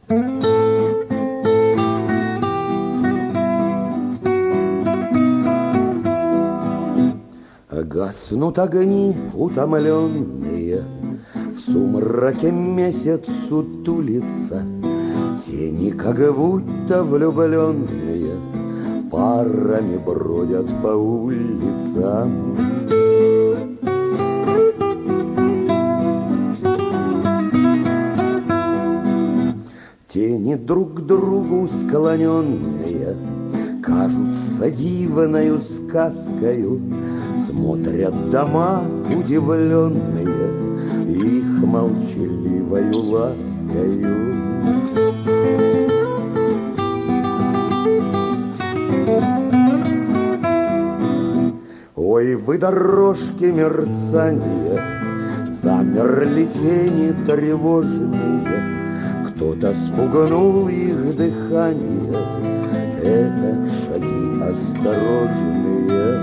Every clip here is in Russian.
Гаснут огни утомленные, в сумраке месяц сутулится, тени, как будто влюбленные, парами бродят по улицам. Тени друг к другу склоненные кажутся дивною сказкою, смотрят дома удивленные их молчаливою ласкою. Ой, вы дорожки мерцания, замерли тени тревожные, кто-то спугнул их дыхание, это шаги осторожные.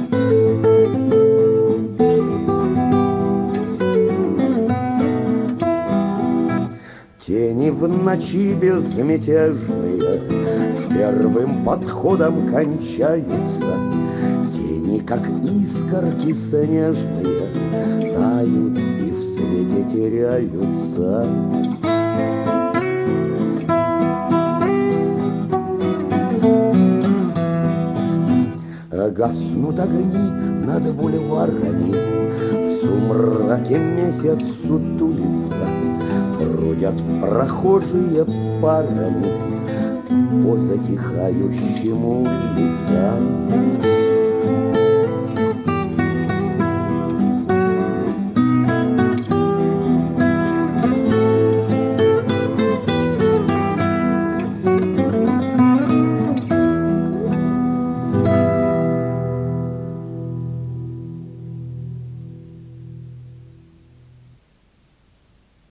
Тени в ночи безмятежные с первым подходом кончаются, тени, как искорки снежные, тают и в свете теряются. Гаснут огни над бульварами, в сумраке месяц сутулится, бродят прохожие парами по затихающим улицам.